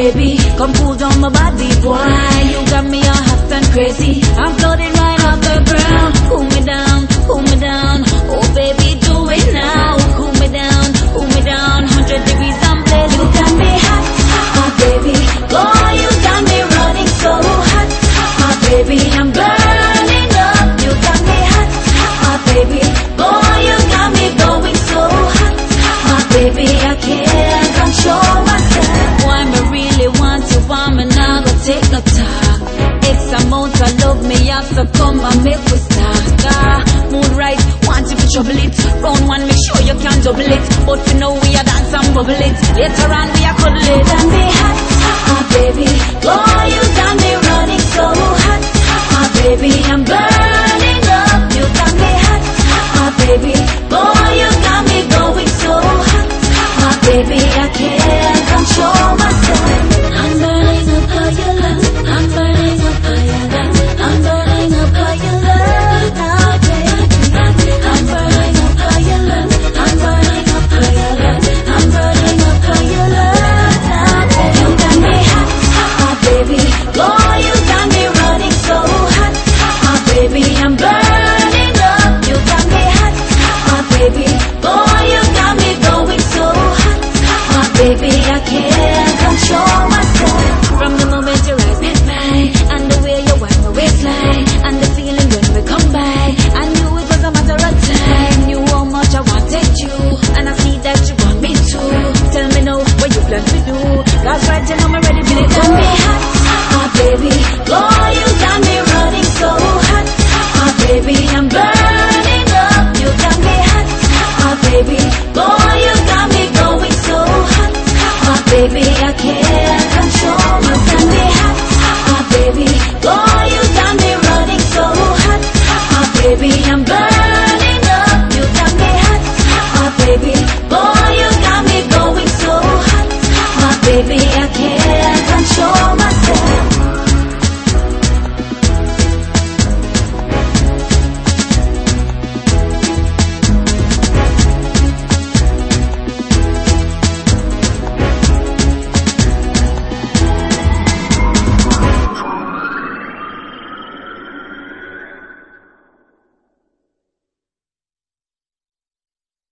baby, come cool down my body, boy. You got me all hot and crazy. I'm floating right off the ground. Cool me down, cool me down. Oh baby, do it now. Cool me down, 100 degrees I'm blazing. You got me hot, hot baby. Boy, you got me running so hot, hot baby. I'm burning up. You got me hot, hot baby. Boy, you got me going so hot, hot baby. I can't control myself. Why me really want you, want me now go take no talk. X amount of love me have, so come and make we start. Mood right, want you to trouble it. Round one, make sure you can double it. But for now we are dance and bubble it. Later on we are cuddle it. And me hot, hot baby. Boy, you got me running so hot, hot baby. I'm burning up. You got me hot, hot baby. Boy, you got me going so hot, hot baby. I can't control myself. I'm burning up how you love. I'm burning up how you love. I'm burning up how you love now, baby. I'm burning up how you love. I'm burning up how you love. I'm burning up how you love now, baby. You got me hot, hot baby. Boy, you got me running so hot, hot baby. I'm burning up. You got me hot, hot baby. Boy, you got me going so hot, hot baby. I can't